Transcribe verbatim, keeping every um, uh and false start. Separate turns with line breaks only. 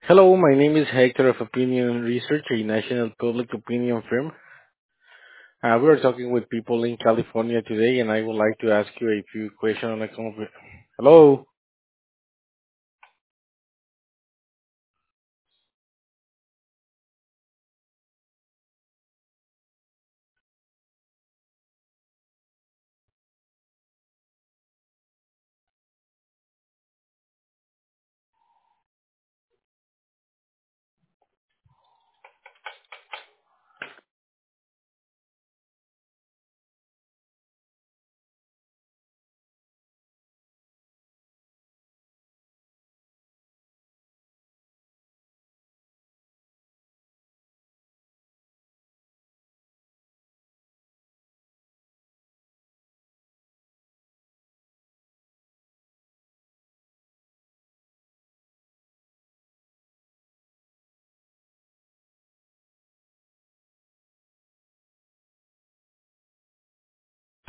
Hello, my name is Hector of Opinion Research, a national public opinion firm. Uh, we are talking with people in California today, and I would like to ask you a few questions on a conver- Hello.